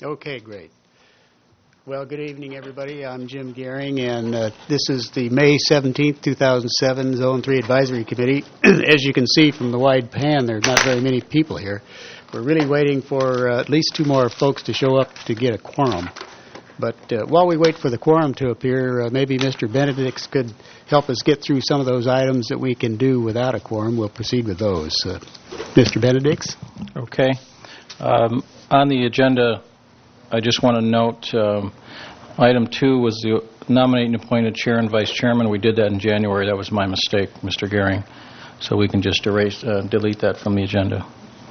Okay, great. Well, good evening, everybody. I'm Jim Gehring, and this is the May 17th, 2007 Zone 3 Advisory Committee. As you can see from the wide pan, there are not very many people here. We're really waiting for at least two more folks to show up to get a quorum. But while we wait for the quorum to appear, maybe Mr. Benedicts could help us get through some of those items that we can do without a quorum. We'll proceed with those. Mr. Benedicts? Okay. On the agenda, I just want to note item 2 was the nominate and appoint a chair and vice chairman. We did that in January. That was my mistake, Mr. Gehring. So we can just delete that from the agenda.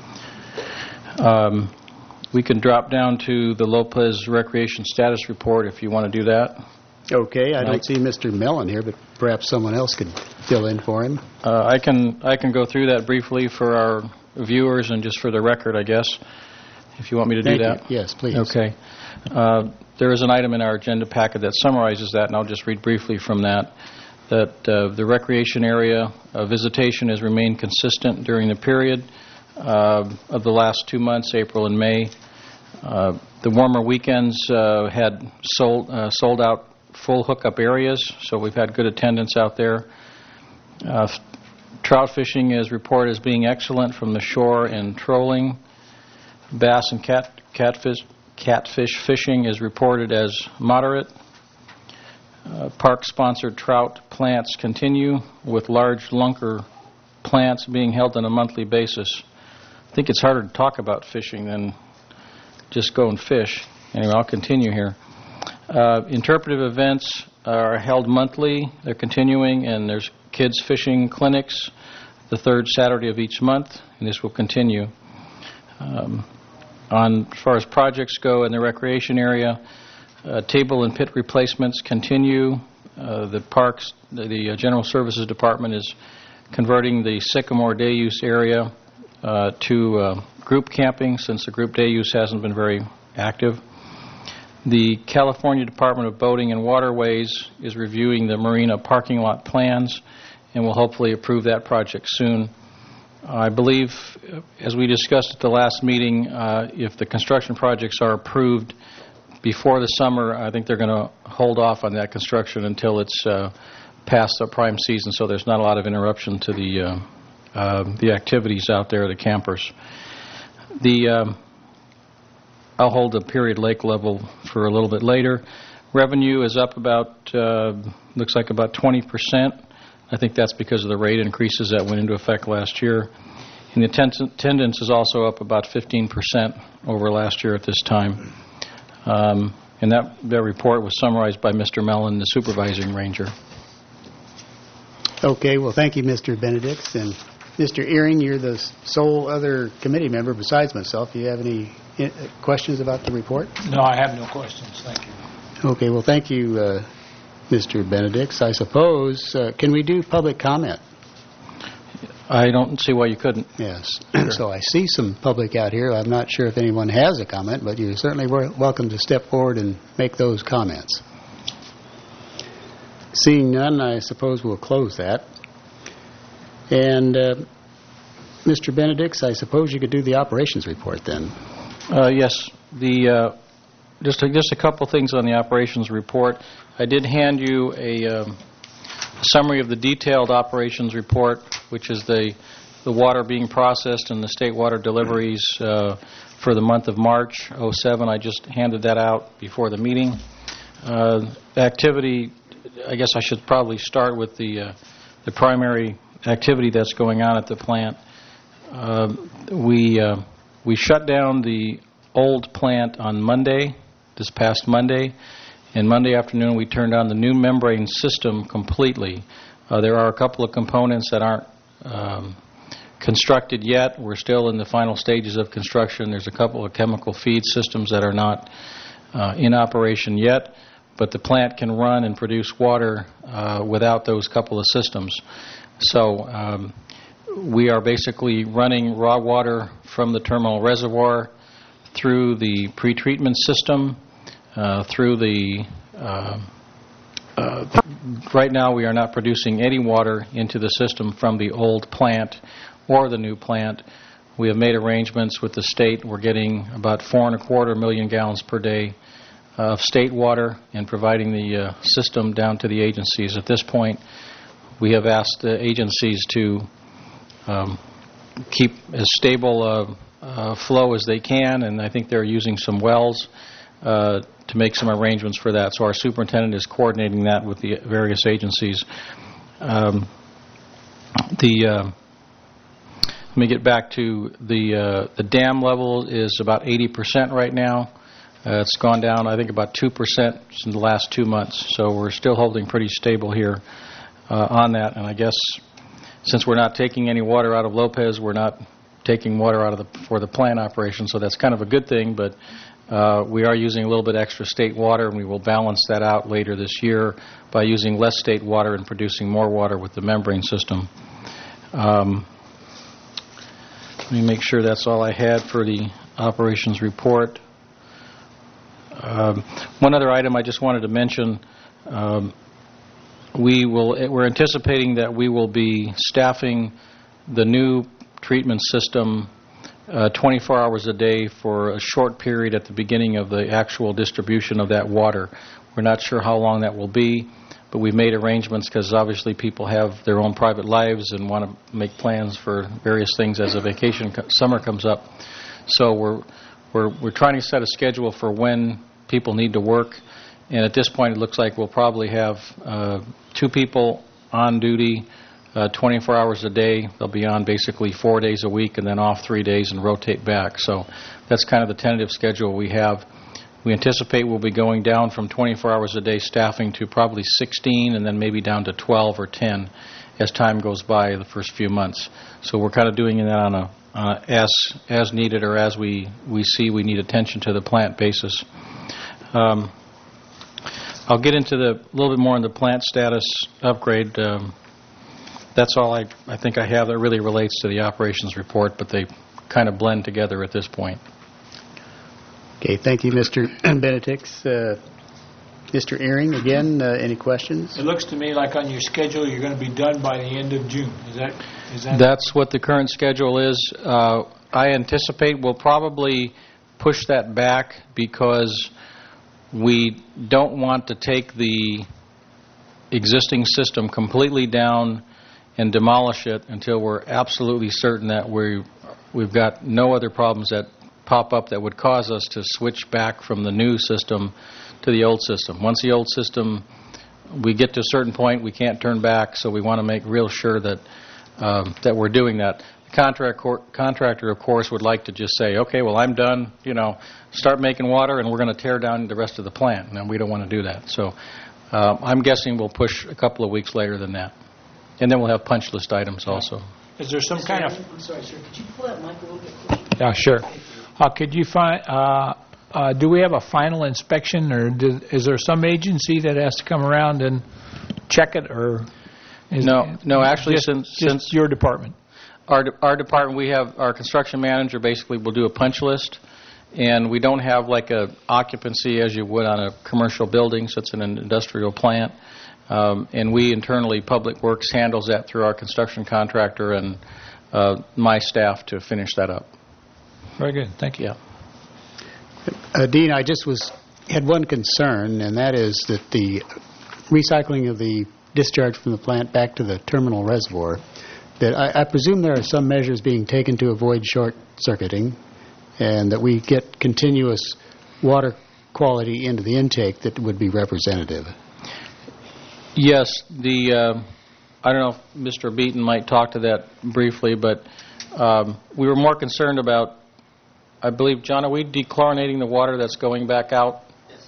We can drop down to the Lopez Recreation Status Report if you want to do that. Okay. I don't see Mr. Mellon here, but perhaps someone else could fill in for him. I can go through that briefly for our viewers and just for the record, I guess, if you want me to do that. Thank you. Yes, please. Okay. There is an item in our agenda packet that summarizes that, and I'll just read briefly from that. That the recreation area visitation has remained consistent during the period of the last 2 months, April and May. The warmer weekends had sold out full hookup areas, so we've had good attendance out there. Trout fishing is reported as being excellent from the shore and trolling. Bass and catfish fishing is reported as moderate. Park-sponsored trout plants continue, with large lunker plants being held on a monthly basis. I think it's harder to talk about fishing than just go and fish. Anyway, I'll continue here. Interpretive events are held monthly. They're continuing, and there's kids fishing clinics the third Saturday of each month, and this will continue. As far as projects go in the recreation area, table and pit replacements continue. The General Services Department is converting the Sycamore day use area to group camping, since the group day use hasn't been very active. The California Department of Boating and Waterways is reviewing the marina parking lot plans and will hopefully approve that project soon. I believe, as we discussed at the last meeting, if the construction projects are approved before the summer, I think they're going to hold off on that construction until it's past the prime season, so there's not a lot of interruption to the activities out there, the campers. I'll hold the period lake level for a little bit later. Revenue is up about, looks like about 20%. I think that's because of the rate increases that went into effect last year. And the attendance is also up about 15% over last year at this time. And that report was summarized by Mr. Mellon, the supervising ranger. Okay, well, thank you, Mr. Benedicts. And Mr. Ehring, you're the sole other committee member besides myself. Do you have any questions about the report? No, I have no questions. Thank you. Okay, well, thank you, Mr. Benedicts. I suppose, can we do public comment? I don't see why you couldn't. Yes. Sure. So I see some public out here. I'm not sure if anyone has a comment, but you're certainly welcome to step forward and make those comments. Seeing none, I suppose we'll close that. And Mr. Benedicts, I suppose you could do the operations report then. Yes. Just a couple things on the operations report. I did hand you a summary of the detailed operations report, which is the water being processed and the state water deliveries for the month of March 2007. I just handed that out before the meeting. Activity, I guess I should probably start with the primary activity that's going on at the plant. We shut down the old plant on Monday, this past Monday, and Monday afternoon we turned on the new membrane system completely. There are a couple of components that aren't constructed yet. We're still in the final stages of construction. There's a couple of chemical feed systems that are not in operation yet, but the plant can run and produce water without those couple of systems. So we are basically running raw water from the terminal reservoir through the pretreatment system, through the right now we are not producing any water into the system from the old plant or the new plant. We have made arrangements with the state. We're getting about 4.25 million gallons per day of state water and providing the system down to the agencies. At this point, we have asked the agencies to keep as stable flow as they can, and I think they're using some wells to make some arrangements for that. So our superintendent is coordinating that with the various agencies. Let me get back to the dam level is about 80% right now. It's gone down, I think, about 2% in the last 2 months. So we're still holding pretty stable here on that. And I guess since we're not taking any water out of Lopez, we're not taking water out of for the plant operation. So that's kind of a good thing. But we are using a little bit extra state water, and we will balance that out later this year by using less state water and producing more water with the membrane system. Let me make sure that's all I had for the operations report. One other item I just wanted to mention, we're anticipating that we will be staffing the new treatment system 24 hours a day for a short period at the beginning of the actual distribution of that water. We're not sure how long that will be, but we've made arrangements because obviously people have their own private lives and want to make plans for various things as a vacation summer comes up. So we're trying to set a schedule for when people need to work, and at this point it looks like we'll probably have 2 people on duty 24 hours a day. They'll be on basically 4 days a week and then off 3 days and rotate back. So that's kind of the tentative schedule we have. We anticipate we'll be going down from 24 hours a day staffing to probably 16 and then maybe down to 12 or 10 as time goes by the first few months. So we're kind of doing that on a as needed or as we see we need attention to the plant basis. I'll get into a little bit more on the plant status upgrade. That's all I think I have that really relates to the operations report, but they kind of blend together at this point. Okay, thank you, Mr. Benedicts. Mr. Ehring, again, any questions? It looks to me like on your schedule you're going to be done by the end of June. Is that? That's what the current schedule is. I anticipate we'll probably push that back because we don't want to take the existing system completely down and demolish it until we're absolutely certain that we've got no other problems that pop up that would cause us to switch back from the new system to the old system. Once the old system, we get to a certain point, we can't turn back, so we want to make real sure that that we're doing that. The contractor, of course, would like to just say, okay, well, I'm done, start making water, and we're going to tear down the rest of the plant. And we don't want to do that. So I'm guessing we'll push a couple of weeks later than that. And then we'll have punch list items also. Is there some kind of... I'm sorry, sir. Could you pull that mic a little bit closer? Yeah, sure. Could you find... do we have a final inspection, or is there some agency that has to come around and check it, or... No. Actually, since your department. Our department, we have our construction manager basically will do a punch list, and we don't have like a occupancy as you would on a commercial building, so it's an industrial plant. And we internally, Public Works handles that through our construction contractor and my staff to finish that up. Very good. Thank you. Yeah. Dean, I just had one concern, and that is that the recycling of the discharge from the plant back to the terminal reservoir, that I presume there are some measures being taken to avoid short-circuiting and that we get continuous water quality into the intake that would be representative. Yes. I don't know if Mr. Beaton might talk to that briefly, but we were more concerned about, I believe, John, are we dechlorinating the water that's going back out?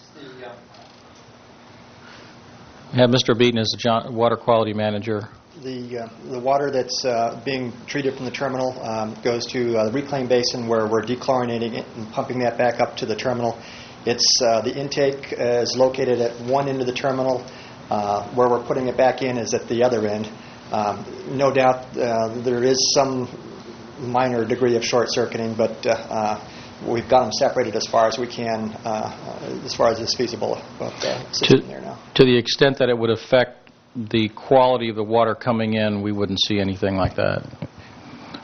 Have Mr. Beaton as the water quality manager. The water that's being treated from the terminal goes to the reclaim basin where we're dechlorinating it and pumping that back up to the terminal. It's the intake is located at one end of the terminal. Where we're putting it back in is at the other end. No doubt there is some minor degree of short-circuiting, but we've got them separated as far as we can, as far as is feasible. There now. To the extent that it would affect the quality of the water coming in, we wouldn't see anything like that.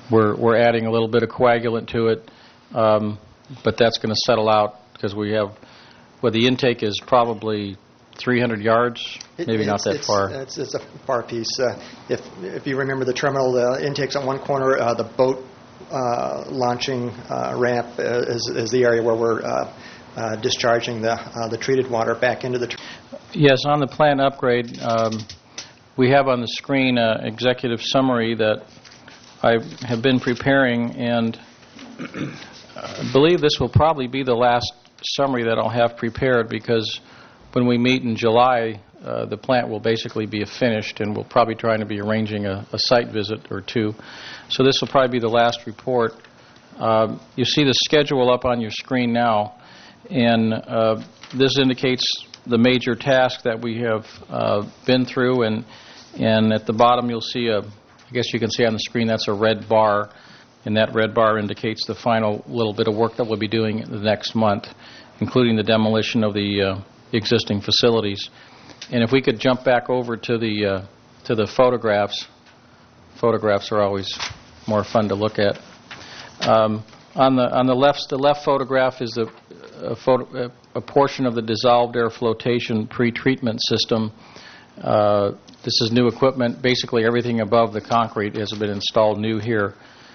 We're adding a little bit of coagulant to it, but that's going to settle out because we have, well, the intake is probably 300 yards, maybe not that far. It's a far piece. If you remember the terminal, the intake's on one corner. The boat launching ramp is the area where we're discharging the treated water back into the terminal. Yes, on the plant upgrade, we have on the screen an executive summary that I have been preparing, and I believe this will probably be the last summary that I'll have prepared, because when we meet in July, the plant will basically be finished, and we'll probably try to be arranging a site visit or two. So this will probably be the last report. You see the schedule up on your screen now, and this indicates the major task that we have been through, and at the bottom you'll see I guess you can see on the screen, that's a red bar, and that red bar indicates the final little bit of work that we'll be doing the next month, including the demolition of the existing facilities. And if we could jump back over to the photographs. Photographs are always more fun to look at. On the left photograph is a portion of the dissolved air flotation pre-treatment system. This is new equipment. Basically, everything above the concrete has been installed new here.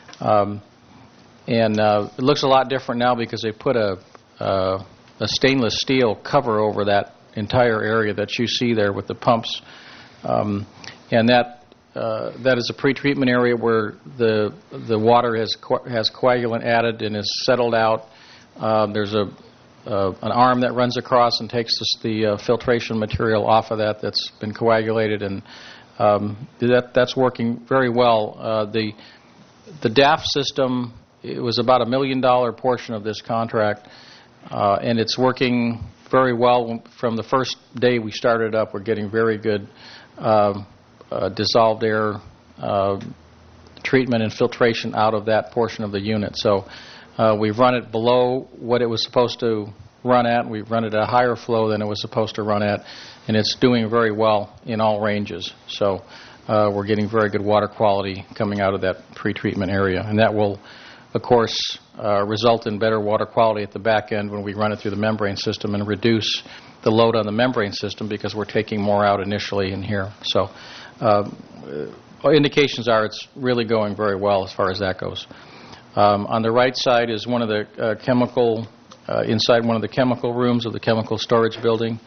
It looks a lot different now because they put a stainless steel cover over that entire area that you see there with the pumps. And that is a pre-treatment area where the water has coagulant added and is settled out. There's an arm that runs across and takes the filtration material off of that's been coagulated, and that's working very well. The DAF system, it was about $1 million portion of this contract, and it's working very well. From the first day we started up, we're getting very good dissolved air treatment and filtration out of that portion of the unit. So we've run it below what it was supposed to run at. We've run it at a higher flow than it was supposed to run at, and it's doing very well in all ranges. So we're getting very good water quality coming out of that pre-treatment area, and that will, of course, result in better water quality at the back end when we run it through the membrane system and reduce the load on the membrane system because we're taking more out initially in here. So indications are it's really going very well as far as that goes. On the right side is one of the inside one of the chemical rooms of the chemical storage building.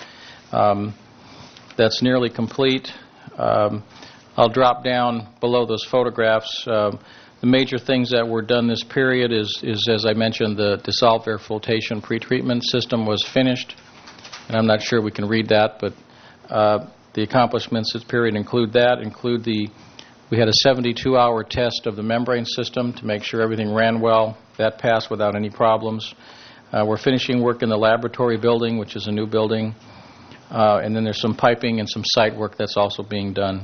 That's nearly complete. I'll drop down below those photographs. The major things that were done this period is, as I mentioned, the dissolved air flotation pretreatment system was finished, and I'm not sure we can read that, but the accomplishments this period include we had a 72-hour test of the membrane system to make sure everything ran well. That passed without any problems. We're finishing work in the laboratory building, which is a new building, and then there's some piping and some site work that's also being done.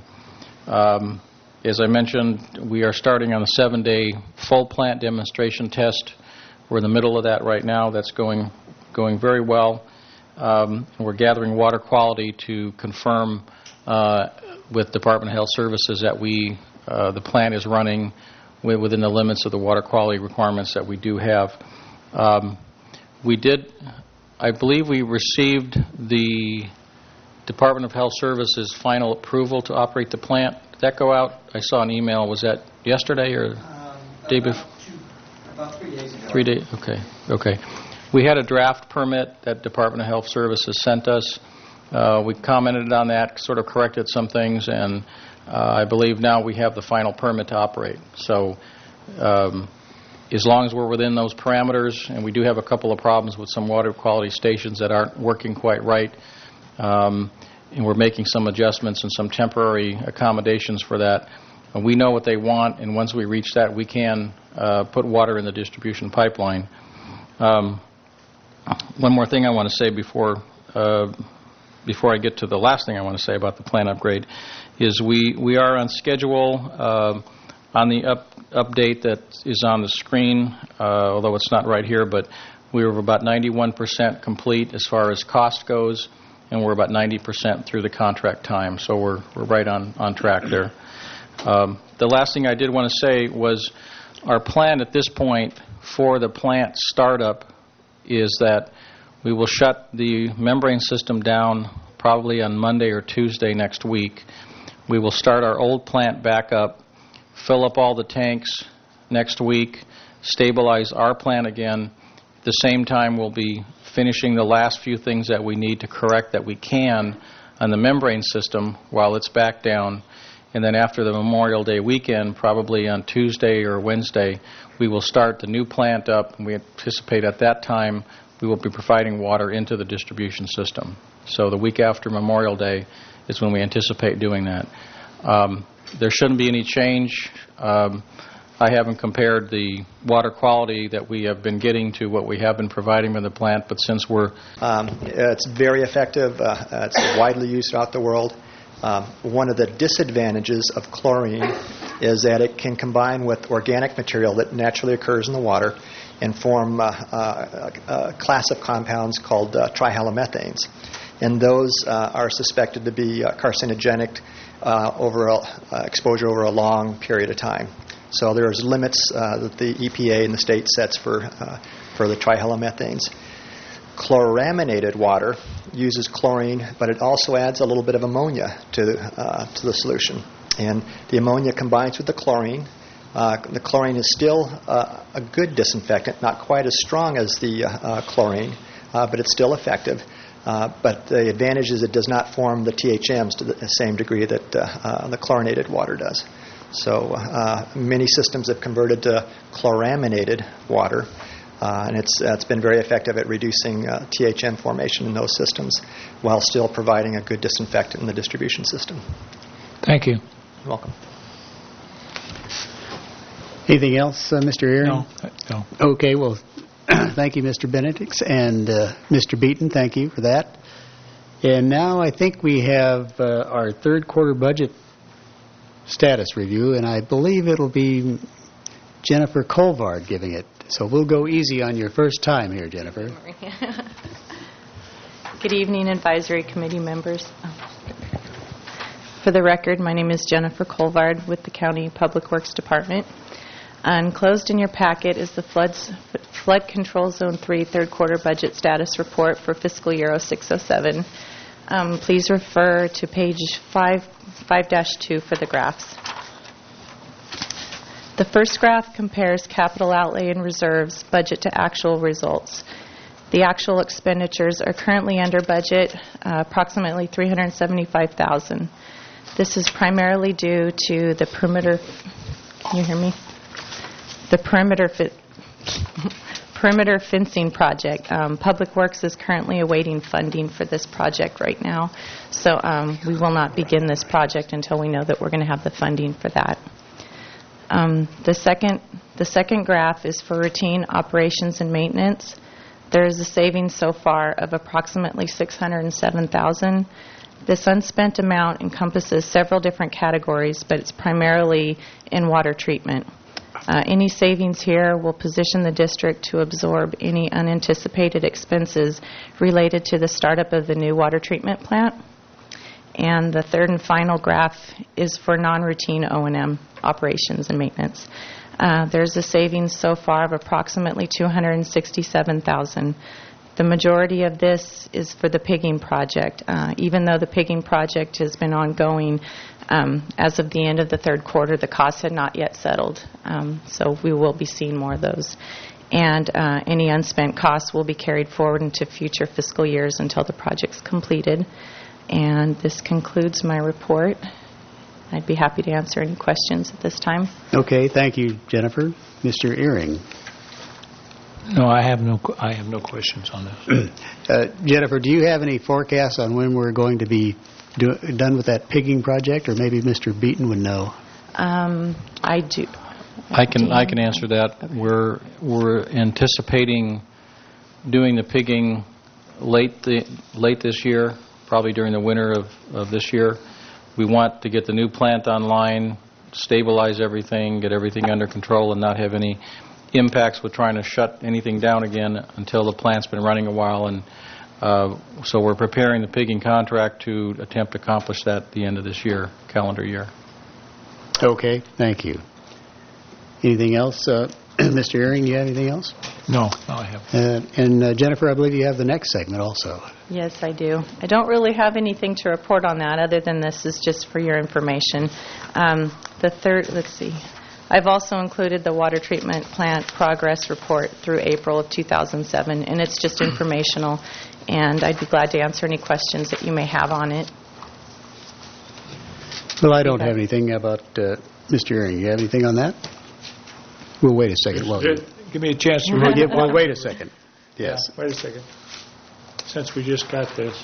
As I mentioned, we are starting on a 7-day full plant demonstration test. We're in the middle of that right now. That's going very well. We're gathering water quality to confirm with Department of Health Services that the plant is running within the limits of the water quality requirements that we do have. I believe we received the Department of Health Services final approval to operate the plant. Did that go out? I saw an email. Was that yesterday or day before? About 3 days ago. 3 days. Okay. We had a draft permit that Department of Health Services sent us. We commented on that, sort of corrected some things, and I believe now we have the final permit to operate. So as long as we're within those parameters, and we do have a couple of problems with some water quality stations that aren't working quite right, and we're making some adjustments and some temporary accommodations for that. And we know what they want, and once we reach that, we can put water in the distribution pipeline. One more thing I want to say before I get to the last thing I want to say about the plant upgrade is we are on schedule on the update that is on the screen, although it's not right here, but we were about 91% complete as far as cost goes, and we're about 90% through the contract time, so we're right on track there. The last thing I did want to say was Our plan at this point for the plant startup is that we will shut the membrane system down probably on Monday or Tuesday next week. We will start our old plant back up, fill up all the tanks next week, stabilize our plant again. At the same time, we'll be finishing the last few things that we need to correct that we can on the membrane system while it's back down. And then after the Memorial Day weekend, probably on Tuesday or Wednesday, we will start the new plant up, and we anticipate at that time we will be providing water into the distribution system. So the week after Memorial Day is when we anticipate doing that. There shouldn't be any change. I haven't compared the water quality that we have been getting to what we have been providing with the plant, but since we're... It's very effective. It's widely used throughout the world. One of the disadvantages of chlorine is that it can combine with organic material that naturally occurs in the water and form a class of compounds called trihalomethanes. And those are suspected to be carcinogenic over exposure over a long period of time. So there's limits that the EPA and the state sets for the trihalomethanes. Chloraminated water uses chlorine, but it also adds a little bit of ammonia to the solution. And the ammonia combines with the chlorine. The chlorine is still a good disinfectant, not quite as strong as the chlorine, but it's still effective. But the advantage is it does not form the THMs to the same degree that the chlorinated water does. So many systems have converted to chloraminated water, and it's been very effective at reducing THM formation in those systems while still providing a good disinfectant in the distribution system. Thank you. You're welcome. Anything else, Mr. Earing? No. Okay, well, thank you, Mr. Benedicts, and Mr. Beaton, thank you for that. And now I think we have our third quarter budget status review, and I believe it'll be Jennifer Colvard giving it. So we'll go easy on your first time here, Jennifer. Good evening, advisory committee members. For the record, my name is Jennifer Colvard with the County Public Works Department. Enclosed in your packet is the Flood Control Zone 3 third quarter budget status report for fiscal year 06-07. Please refer to page 5-2 for the graphs. The first graph compares capital outlay and reserves budget to actual results. The actual expenditures are currently under budget, approximately $375,000. This is primarily due to the perimeter. Can you hear me? The perimeter fencing project. Public Works is currently awaiting funding for this project right now, so we will not begin this project until we know that we're going to have the funding for that. The second graph is for routine operations and maintenance. There is a savings so far of approximately $607,000. This unspent amount encompasses several different categories, but it's primarily in water treatment. Any savings here will position the district to absorb any unanticipated expenses related to the startup of the new water treatment plant. And the third and final graph is for non-routine O&M operations and maintenance. There's a savings so far of approximately $267,000. The majority of this is for the pigging project. Even though the pigging project has been ongoing, as of the end of the third quarter, the costs had not yet settled. So we will be seeing more of those. And any unspent costs will be carried forward into future fiscal years until the project's completed. And this concludes my report. I'd be happy to answer any questions at this time. Okay, thank you, Jennifer. Mr. Earing. No, I have no questions on this. Jennifer, do you have any forecasts on when we're going to be done with that pigging project, or maybe Mr. Beaton would know? I do. I can answer that. We're anticipating doing the pigging late this year, probably during the winter of this year. We want to get the new plant online, stabilize everything, get everything under control, and not have any impacts with trying to shut anything down again until the plant's been running a while. And so we're preparing the pigging contract to attempt to accomplish that at the end of this year, calendar year. Okay, thank you. Anything else? Mr. Ehring, you have anything else? No, I haven't. And Jennifer, I believe you have the next segment also. Yes, I do. I don't really have anything to report on that other than this is just for your information. The third, let's see. I've also included the water treatment plant progress report through April of 2007, and it's just informational, and I'd be glad to answer any questions that you may have on it. Well, I don't have anything. How about Mr. Ehring? You have anything on that? We'll wait a second. Well, Give me a chance to we'll wait a second. Yes. Wait a second. Since we just got this.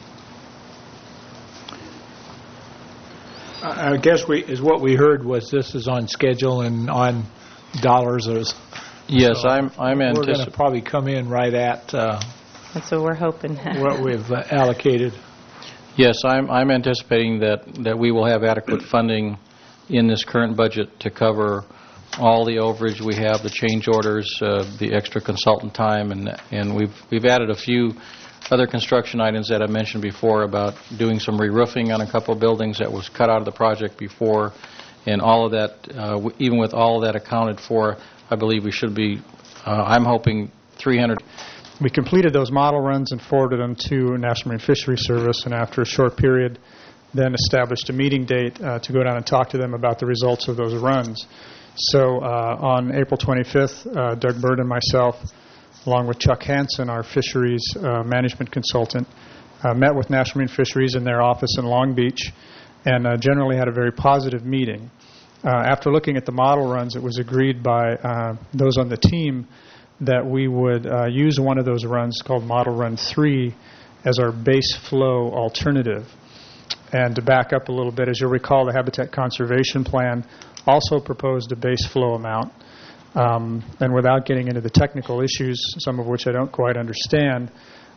I guess what we heard was this is on schedule and on dollars. Yes, So I'm We're going to anticipating. probably come in right at That's what we're hoping. what we've allocated. Yes, I'm anticipating that we will have adequate funding in this current budget to cover all the overage we have, the change orders, the extra consultant time, and we've added a few other construction items that I mentioned before about doing some re-roofing on a couple of buildings that was cut out of the project before, and all of that, even with all of that accounted for, I believe we should be, I'm hoping, 300. We completed those model runs and forwarded them to National Marine Fisheries Service, and after a short period, then established a meeting date to go down and talk to them about the results of those runs. So on April 25th, Doug Bird and myself, along with Chuck Hansen, our fisheries management consultant, met with National Marine Fisheries in their office in Long Beach and generally had a very positive meeting. After looking at the model runs, it was agreed by those on the team that we would use one of those runs called Model Run 3 as our base flow alternative. And to back up a little bit, as you'll recall, the Habitat Conservation Plan also proposed a base flow amount. And without getting into the technical issues, some of which I don't quite understand,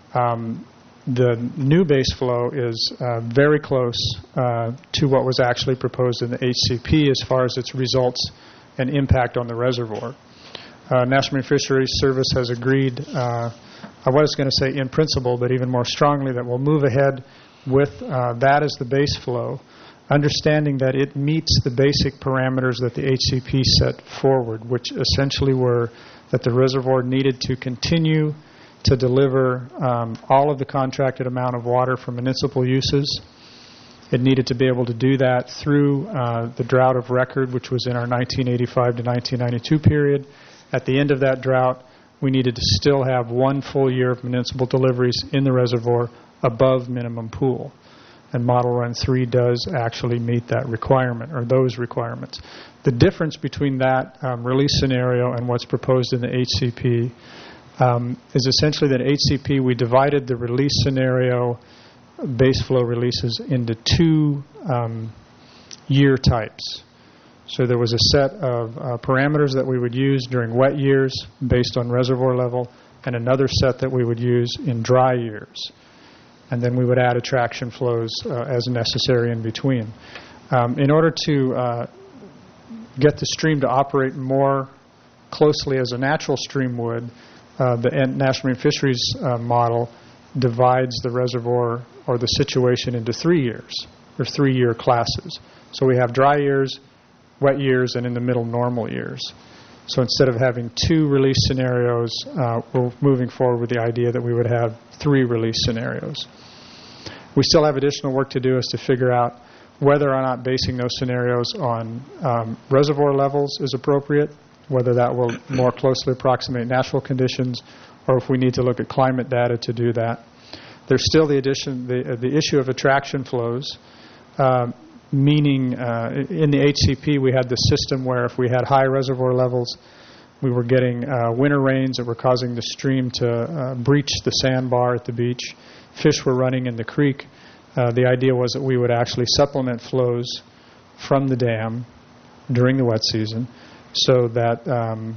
the new base flow is very close to what was actually proposed in the HCP as far as its results and impact on the reservoir. National Marine Fisheries Service has agreed, I was going to say in principle, but even more strongly, that we'll move ahead with that as the base flow, understanding that it meets the basic parameters that the HCP set forward, which essentially were that the reservoir needed to continue to deliver all of the contracted amount of water for municipal uses. It needed to be able to do that through the drought of record, which was in our 1985 to 1992 period. At the end of that drought, we needed to still have 1 full year of municipal deliveries in the reservoir above minimum pool. And Model Run 3 does actually meet that requirement, or those requirements. The difference between that release scenario and what's proposed in the HCP is essentially that HCP, we divided the release scenario base flow releases into 2 year types. So there was a set of parameters that we would use during wet years based on reservoir level, and another set that we would use in dry years. And then we would add attraction flows as necessary in between. In order to get the stream to operate more closely as a natural stream would, the National Marine Fisheries model divides the reservoir or the situation into 3 years, or 3-year classes. So we have dry years, wet years, and in the middle normal years. So instead of having 2 release scenarios, we're moving forward with the idea that we would have 3 release scenarios. We still have additional work to do as to figure out whether or not basing those scenarios on reservoir levels is appropriate, whether that will more closely approximate natural conditions, or if we need to look at climate data to do that. There's still the issue of attraction flows, meaning in the HCP we had the system where if we had high reservoir levels, we were getting winter rains that were causing the stream to breach the sandbar at the beach. Fish were running in the creek. The idea was that we would actually supplement flows from the dam during the wet season so that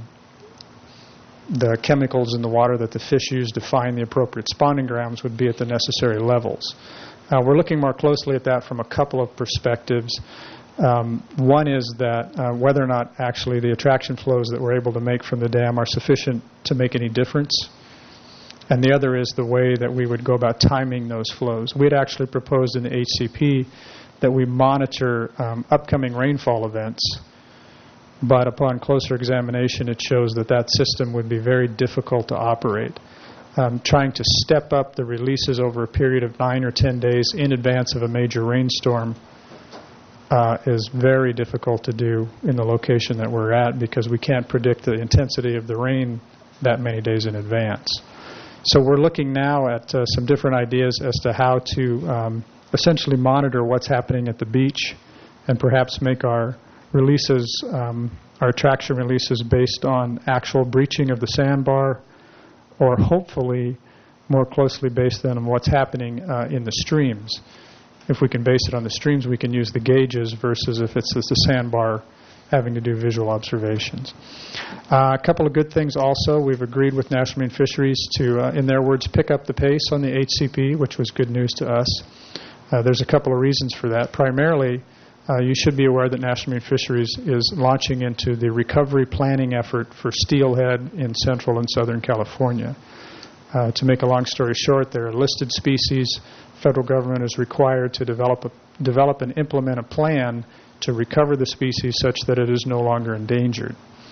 the chemicals in the water that the fish use to find the appropriate spawning grounds would be at the necessary levels. We're looking more closely at that from a couple of perspectives. One is that whether or not actually the attraction flows that we're able to make from the dam are sufficient to make any difference. And the other is the way that we would go about timing those flows. We had actually proposed in the HCP that we monitor upcoming rainfall events but upon closer examination, it shows that that system would be very difficult to operate. Trying to step up the releases over a period of 9 or 10 days in advance of a major rainstorm is very difficult to do in the location that we're at because we can't predict the intensity of the rain that many days in advance. So we're looking now at some different ideas as to how to essentially monitor what's happening at the beach and perhaps make our releases, our traction releases based on actual breaching of the sandbar, or hopefully more closely based on what's happening in the streams. If we can base it on the streams, we can use the gauges versus if it's the sandbar having to do visual observations. A couple of good things also. We've agreed with National Marine Fisheries to, in their words, pick up the pace on the HCP, which was good news to us. There's a couple of reasons for that. Primarily, you should be aware that National Marine Fisheries is launching into the recovery planning effort for steelhead in Central and Southern California. To make a long story short, there are listed species. Federal government is required to develop and implement a plan to recover the species such that it is no longer endangered.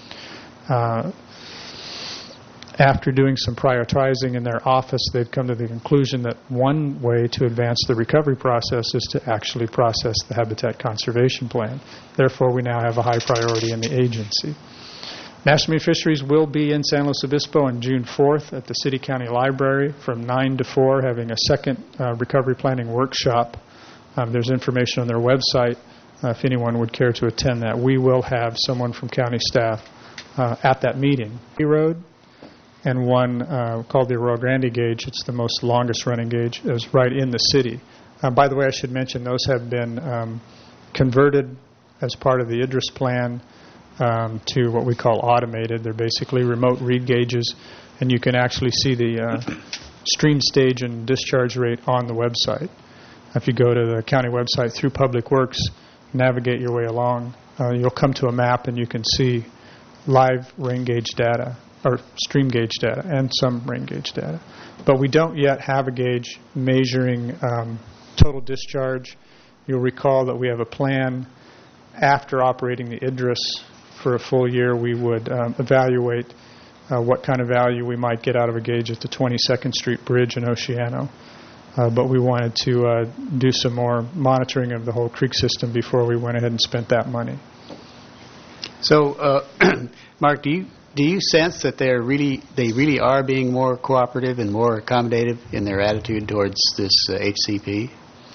After doing some prioritizing in their office, they've come to the conclusion that one way to advance the recovery process is to actually process the Habitat Conservation Plan. Therefore, we now have a high priority in the agency. National Marine Fisheries will be in San Luis Obispo on June 4th at the City County Library from 9 to 4, having a second recovery planning workshop. There's information on their website if anyone would care to attend that. We will have someone from county staff at that meeting. Road and one called the Arroyo Grande gauge. It's the most longest running gauge. It was right in the city. By the way, I should mention those have been converted as part of the IDRIS plan to what we call automated. They're basically remote read gauges, and you can actually see the stream stage and discharge rate on the website. If you go to the county website through Public Works, navigate your way along, you'll come to a map and you can see live rain gauge data, or stream gauge data, and some rain gauge data. But we don't yet have a gauge measuring total discharge. You'll recall that we have a plan after operating the IDRIS for a full year. We would evaluate what kind of value we might get out of a gauge at the 22nd Street Bridge in Oceano. But we wanted to do some more monitoring of the whole creek system before we went ahead and spent that money. So, Mark, do you sense that they really are being more cooperative and more accommodative in their attitude towards this HCP?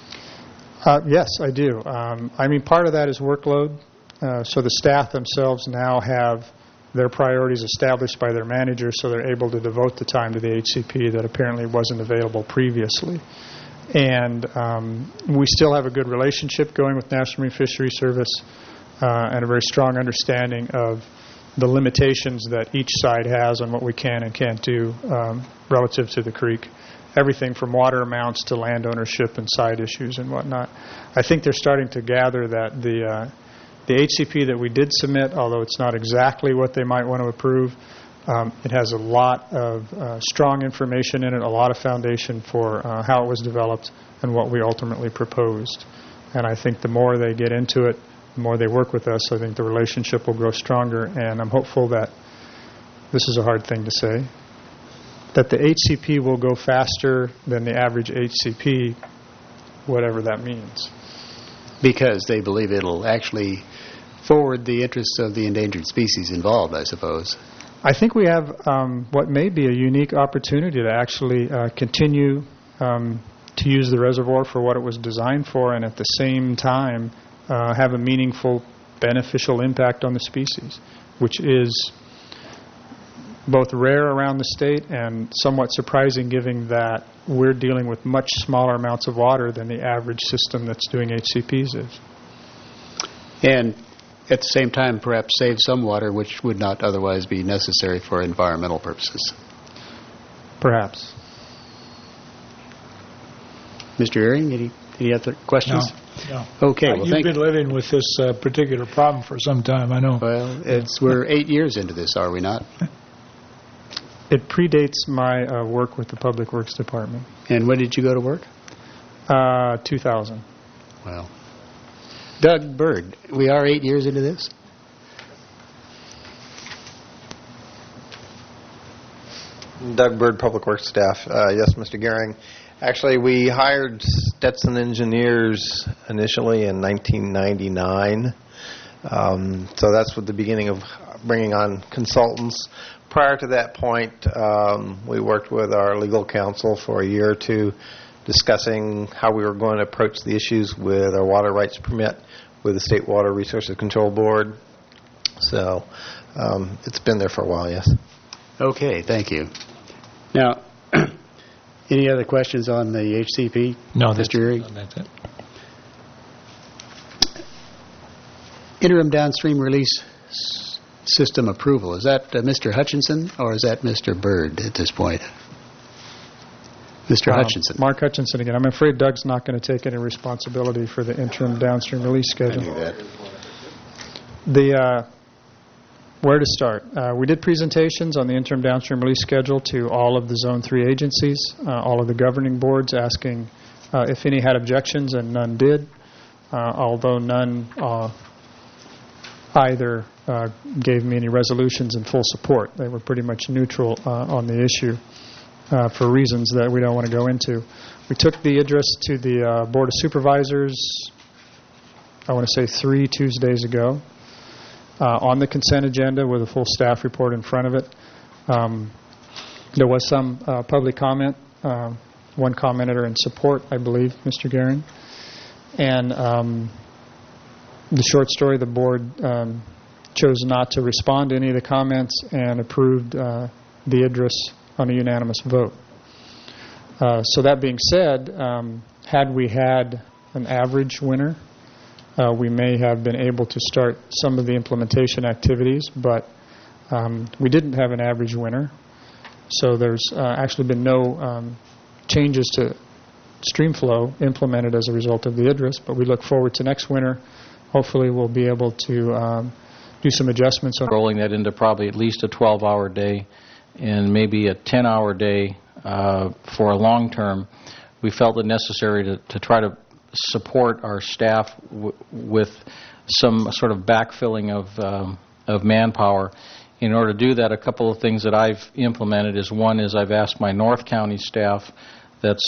Yes, I do. I mean, part of that is workload. So the staff themselves now have their priorities established by their managers, so they're able to devote the time to the HCP that apparently wasn't available previously. And we still have a good relationship going with National Marine Fisheries Service and a very strong understanding of the limitations that each side has on what we can and can't do relative to the creek. Everything from water amounts to land ownership and side issues and whatnot. I think they're starting to gather that the HCP that we did submit, although it's not exactly what they might want to approve, it has a lot of strong information in it, a lot of foundation for how it was developed and what we ultimately proposed. And I think the more they get into it, the more they work with us, I think the relationship will grow stronger. And I'm hopeful that, this is a hard thing to say, that the HCP will go faster than the average HCP, whatever that means. Because they believe it'll actually forward the interests of the endangered species involved, I suppose. I think we have what may be a unique opportunity to actually continue to use the reservoir for what it was designed for, and at the same time have a meaningful, beneficial impact on the species, which is both rare around the state and somewhat surprising given that we're dealing with much smaller amounts of water than the average system that's doing HCPs is. And at the same time, perhaps save some water which would not otherwise be necessary for environmental purposes. Perhaps. Mr. Ehring, any other questions? No. Okay. Well, you've been living with this particular problem for some time, I know. Well, we're 8 years into this, are we not? It predates my work with the Public Works Department. And when did you go to work? 2000. Well, Doug Bird, we are 8 years into this? Doug Bird, Public Works staff. Yes, Mr. Gehring. Actually, we hired Stetson Engineers initially in 1999. So that's with the beginning of bringing on consultants. Prior to that point, we worked with our legal counsel for a year or two discussing how we were going to approach the issues with our water rights permit with the State Water Resources Control Board. So it's been there for a while, yes. Okay, thank you. Now, any other questions on the HCP? No, Mr. Erie? that's it. Interim downstream release system approval. Is that Mr. Hutchinson or is that Mr. Bird at this point? Mr. Hutchinson. Mark Hutchinson again. I'm afraid Doug's not going to take any responsibility for the interim downstream release schedule. I knew that. Where to start? We did presentations on the interim downstream release schedule to all of the Zone 3 agencies, all of the governing boards, asking if any had objections, and none did, although none either gave me any resolutions in full support. They were pretty much neutral on the issue for reasons that we don't want to go into. We took the address to the Board of Supervisors, I want to say 3 Tuesdays ago, on the consent agenda with a full staff report in front of it. There was some public comment, one commenter in support, I believe, Mr. Gehring. And the short story, the board chose not to respond to any of the comments and approved the address on a unanimous vote. So that being said, had we had an average winter, we may have been able to start some of the implementation activities, but we didn't have an average winter. So there's actually been no changes to stream flow implemented as a result of the IDRIS, but we look forward to next winter. Hopefully we'll be able to do some adjustments. Rolling that into probably at least a 12-hour day and maybe a 10-hour day for a long term. We felt it necessary to try to support our staff with some sort of backfilling of manpower. In order to do that, a couple of things that I've implemented is, one is I've asked my North County staff that's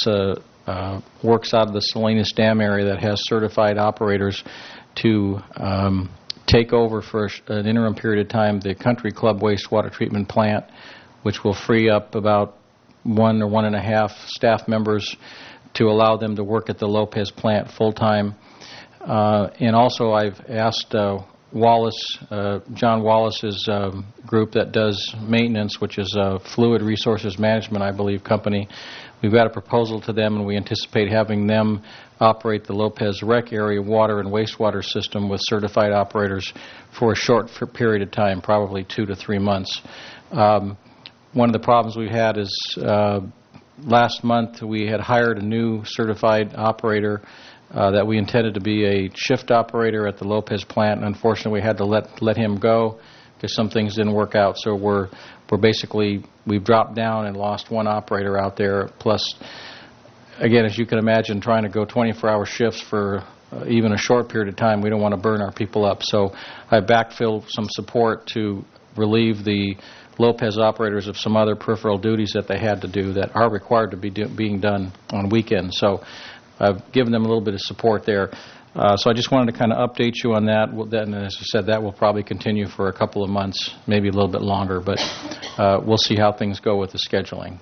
works out of the Salinas Dam area that has certified operators to take over for an interim period of time the Country Club wastewater treatment plant, which will free up about 1 or 1.5 staff members to allow them to work at the Lopez plant full-time. And also I've asked Wallace, John Wallace's group that does maintenance, which is Fluid Resources Management, I believe, company. We've got a proposal to them, and we anticipate having them operate the Lopez Rec area water and wastewater system with certified operators for a short period of time, probably 2 to 3 months. One of the problems we've had is last month we had hired a new certified operator that we intended to be a shift operator at the Lopez plant, and unfortunately we had to let him go because some things didn't work out. So we're basically, we've dropped down and lost one operator out there. Plus, again, as you can imagine, trying to go 24-hour shifts for even a short period of time, we don't want to burn our people up. So I backfilled some support to relieve the Lopez operators of some other peripheral duties that they had to do that are required to be being done on weekends. So I've given them a little bit of support there. So I just wanted to kind of update you on that. And as I said, that will probably continue for a couple of months, maybe a little bit longer, but we'll see how things go with the scheduling.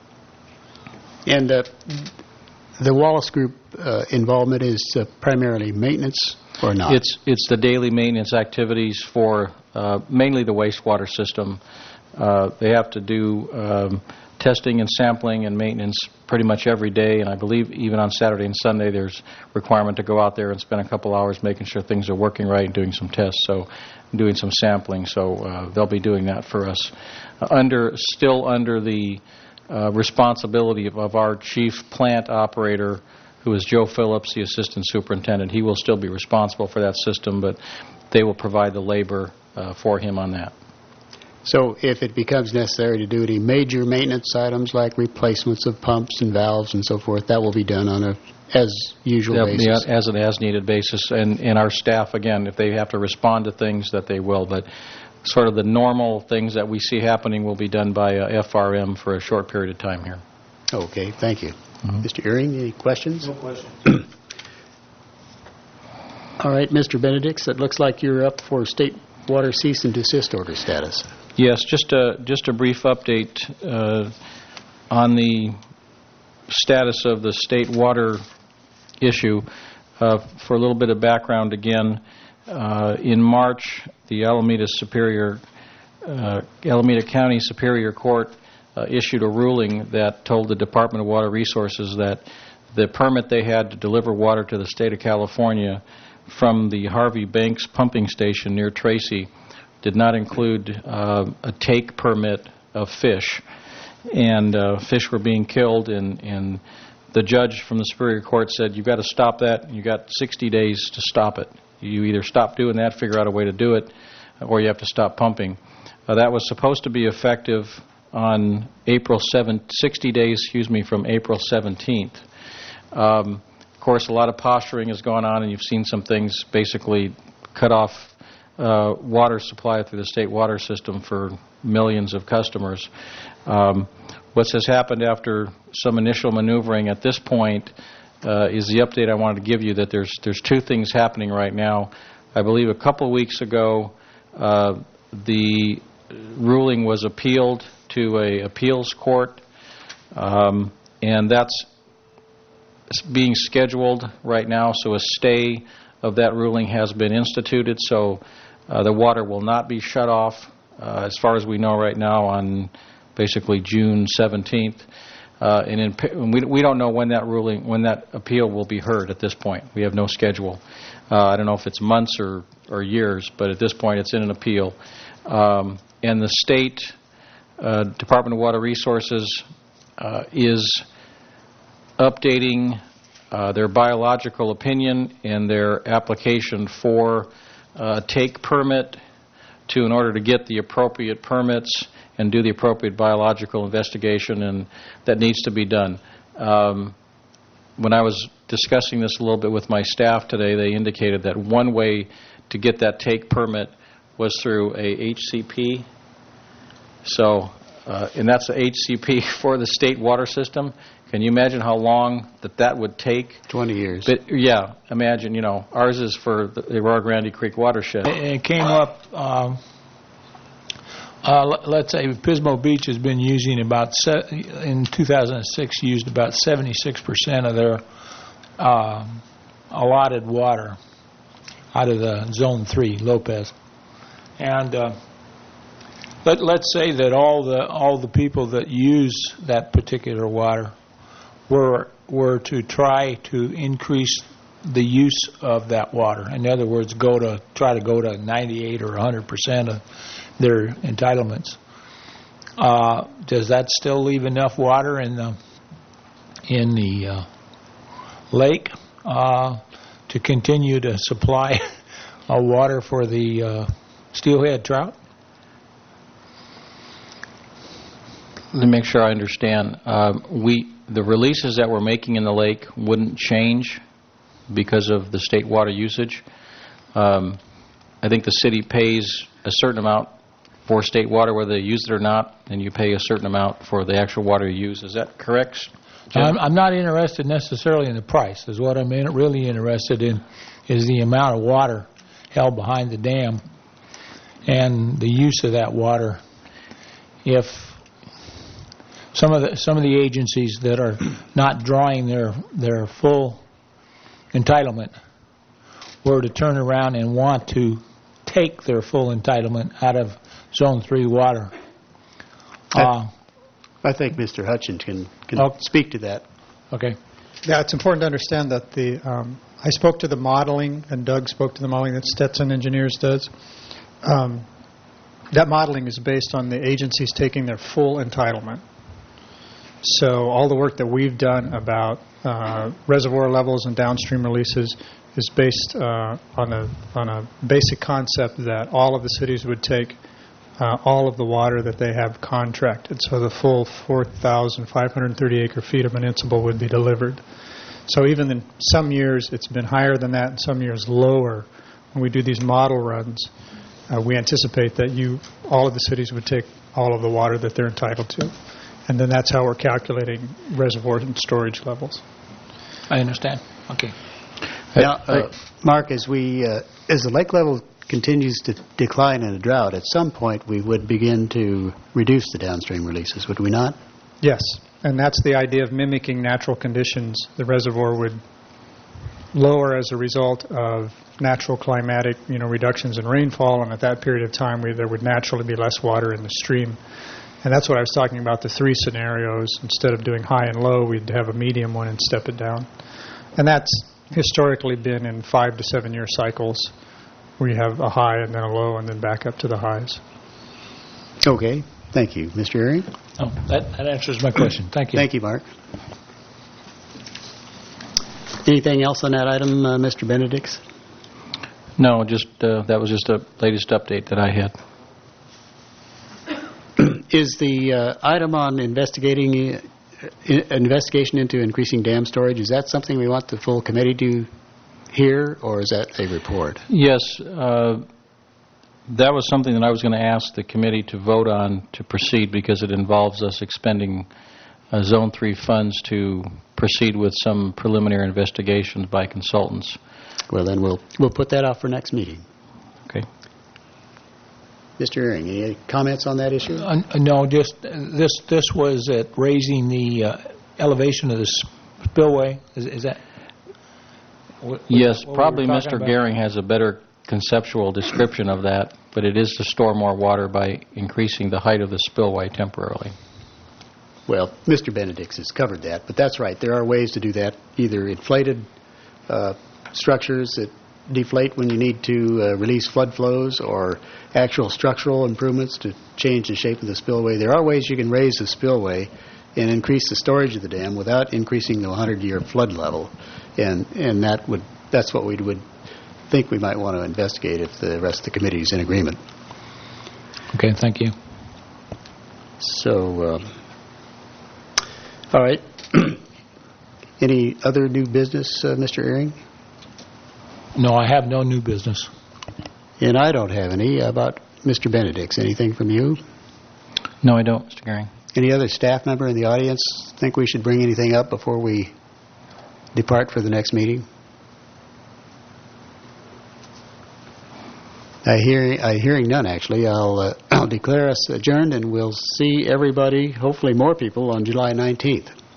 And the Wallace Group involvement is primarily maintenance or not? It's the daily maintenance activities for mainly the wastewater system. They have to do testing and sampling and maintenance pretty much every day, and I believe even on Saturday and Sunday there's requirement to go out there and spend a couple hours making sure things are working right and doing some tests, so doing some sampling. So they'll be doing that for us. Still under the responsibility of our chief plant operator, who is Joe Phillips, the assistant superintendent. He will still be responsible for that system, but they will provide the labor for him on that. So if it becomes necessary to do any major maintenance items like replacements of pumps and valves and so forth, that will be done on a as-usual basis? Yeah, as an as-needed basis. And our staff, again, if they have to respond to things, that they will. But sort of the normal things that we see happening will be done by FRM for a short period of time here. Okay, thank you. Mr. Ehring, any questions? No question. All right, Mr. Benedicts, it looks like you're up for state water cease and desist order status. Yes, just a brief update on the status of the state water issue. For a little bit of background again, in March, the Alameda County Superior Court issued a ruling that told the Department of Water Resources that the permit they had to deliver water to the state of California from the Harvey Banks pumping station near Tracy did not include a take permit of fish. And fish were being killed, and the judge from the Superior Court said, you've got to stop that. You've got 60 days to stop it. You either stop doing that, figure out a way to do it, or you have to stop pumping. That was supposed to be effective on 60 days, from April 17th. Of course, a lot of posturing has gone on, and you've seen some things basically cut off water supply through the state water system for millions of customers. What has happened after some initial maneuvering at this point is the update I wanted to give you, that there's two things happening right now. I believe a couple of weeks ago, the ruling was appealed to an appeals court, and that's being scheduled right now, so a stay of that ruling has been instituted, so the water will not be shut off, as far as we know right now, on basically June 17th. And we don't know when that appeal will be heard at this point. We have no schedule. I don't know if it's months or years, but at this point it's in an appeal. And the state Department of Water Resources is updating their biological opinion and their application for a take permit in order to get the appropriate permits and do the appropriate biological investigation, and that needs to be done. When I was discussing this a little bit with my staff today, they indicated that one way to get that take permit was through a HCP. So, and that's a HCP for the state water system. Can you imagine how long that would take? 20 years. But yeah, imagine, ours is for the Rio Grande Creek watershed. It came up, let's say Pismo Beach has been using in 2006, used about 76% of their allotted water out of the Zone 3, Lopez. And let's say that all the people that use that particular water were to try to increase the use of that water. In other words, try to go to 98 or 100% of their entitlements. Does that still leave enough water in the lake to continue to supply water for the steelhead trout? Let me make sure I understand. The releases that we're making in the lake wouldn't change because of the state water usage. I think the city pays a certain amount for state water, whether they use it or not, and you pay a certain amount for the actual water you use. Is that correct, Jim? I'm not interested necessarily in the price. Is what I'm really interested in is the amount of water held behind the dam and the use of that water. If some of the agencies that are not drawing their full entitlement were to turn around and want to take their full entitlement out of Zone 3 water. I think Mr. Hutchins can speak to that. Okay. Yeah, it's important to understand that I spoke to the modeling, and Doug spoke to the modeling that Stetson Engineers does. That modeling is based on the agencies taking their full entitlement. So all the work that we've done about reservoir levels and downstream releases is based on a basic concept that all of the cities would take all of the water that they have contracted. So the full 4,530 acre-feet of municipal would be delivered. So even in some years it's been higher than that, and some years lower when we do these model runs. we anticipate that all of the cities would take all of the water that they're entitled to. And then that's how we're calculating reservoir and storage levels. I understand. Okay. Now, Mark, as the lake level continues to decline in a drought, at some point we would begin to reduce the downstream releases, would we not? Yes, and that's the idea of mimicking natural conditions. The reservoir would lower as a result of natural climatic, reductions in rainfall, and at that period of time there would naturally be less water in the stream. And that's what I was talking about, the three scenarios. Instead of doing high and low, we'd have a medium one and step it down. And that's historically been in 5 to 7 year cycles where you have a high and then a low and then back up to the highs. Okay. Thank you. Mr. Ehring? Oh, that answers my question. Thank you. Thank you, Mark. Anything else on that item, Mr. Benedicts? No, just that was just the latest update that I had. Is the item on investigation into increasing dam storage, is that something we want the full committee to hear, or is that a report? Yes, that was something that I was going to ask the committee to vote on to proceed because it involves us expending Zone 3 funds to proceed with some preliminary investigations by consultants. Well, then we'll put that off for next meeting. Okay. Mr. Ehring, any comments on that issue? No, just this was at raising the elevation of the spillway. Is that? Yes, what probably we were talking Mr. about? Gehring has a better conceptual description of that, but it is to store more water by increasing the height of the spillway temporarily. Well, Mr. Benedicts has covered that, but that's right. There are ways to do that, either inflated structures that deflate when you need to release flood flows, or actual structural improvements to change the shape of the spillway. There are ways you can raise the spillway and increase the storage of the dam without increasing the 100-year flood level, and that's what we would think we might want to investigate if the rest of the committee is in agreement. Okay, thank you. So, all right. Any other new business, Mr. Ehring? No, I have no new business. And I don't have any. How about Mr. Benedicts? Anything from you? No, I don't, Mr. Gehring. Any other staff member in the audience think we should bring anything up before we depart for the next meeting? Hearing none, actually. I'll declare us adjourned, and we'll see everybody, hopefully more people, on July 19th.